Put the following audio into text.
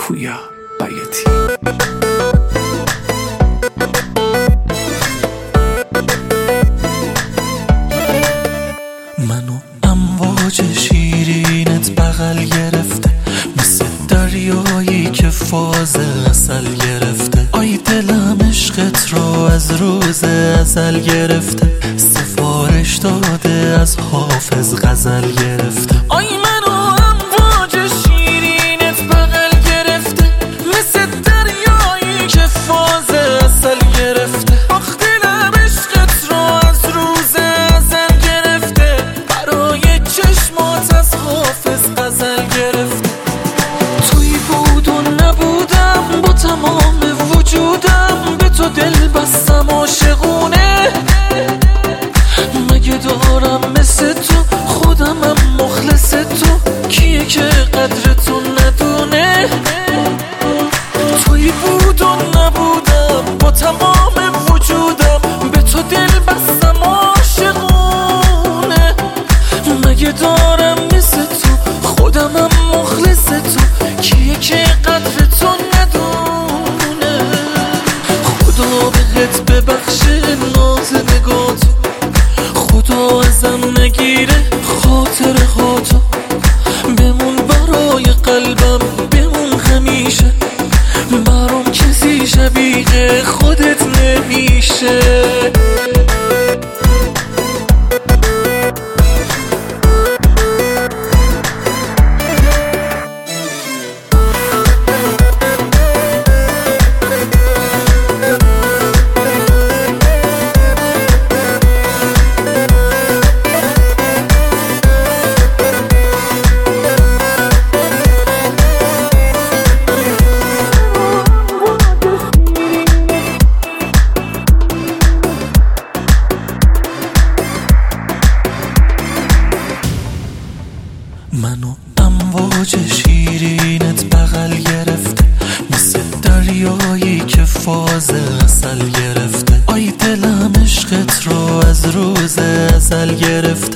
پویا بیاتی. منو امواج شیرینت بغل گرفته، مثل دریایی که فاز عسل گرفته. آی دلم عشقت رو از روز ازل گرفته، سفارش داده از حافظ غزل گرفته. آی منو امواج شیرینت بغل گرفته، مثل دریایی که فاز عسل گرفته. آخ دلم عشقت رو از روز ازل گرفته، برای چشمات از حافظ غزل گرفته. توی بود و نبودم، با تمام وجودم به تو دل بستم عاشقونه. مگه دارم مثل تو خودمم مخلص تو، کیه که قدر تو ندونه. توی بود و نبودم، با تمام وجودم به تو دل بستم عاشقونه. مگه دارم مثل تو خودمم مخلص تو، کیه که قدر تو ندونه. خدا بهت ببخشه ناز نگاتو، خدا ازم نگیره خاطر هاتو. بمون برای قلبم، بمون همیشه، برام کسی شبیه خودت نمیشه. منو امواج شیرینت بغل گرفته، مثل دریایی که فاز عسل گرفته. آی دلم عشقت رو از روز ازل گرفته،